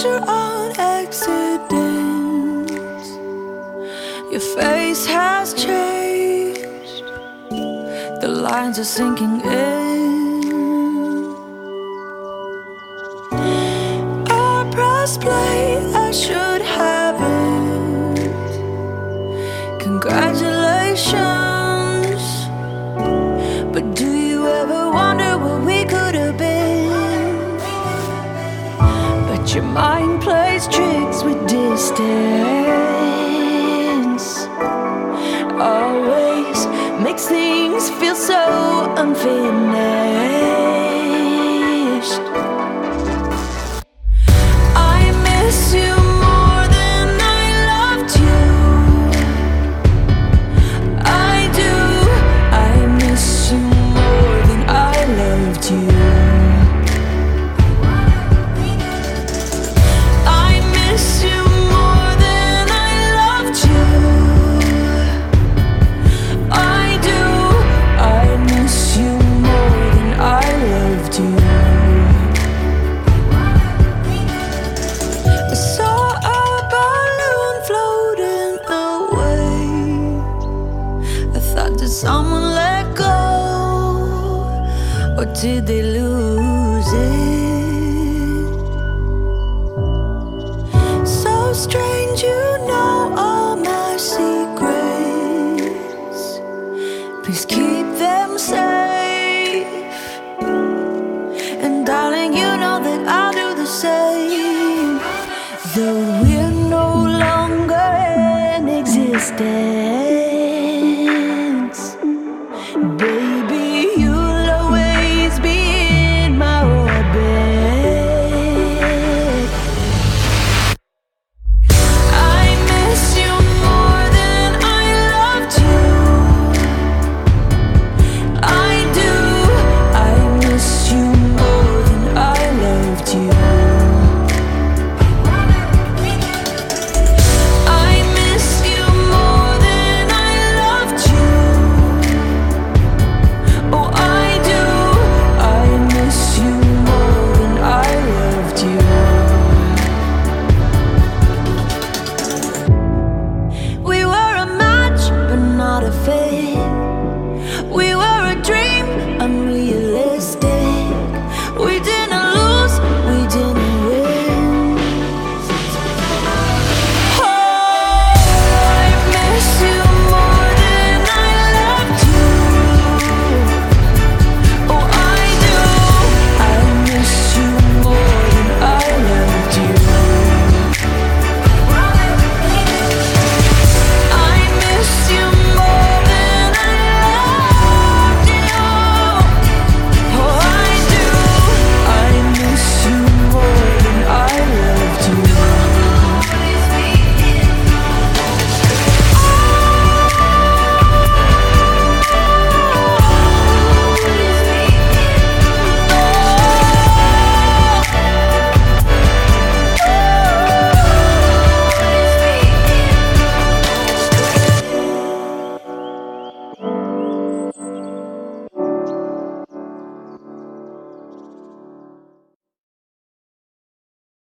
picture on accident. Your face has changed, the lines are sinking in. I press play, I should have it. Congratulations. But do you ever wonder what we could have been? But your mind plays tricks with distance, always makes things feel so unfinished. I miss you more than I loved you. I do. I miss you more than I loved you. I miss you more than I loved you. I do. I miss you more than I loved you. I saw a balloon floating away. I thought, did someone let go? Or did they lose it? So strange, you know all my secrets. Please keep them safe. And darling, you know that I'll do the same. The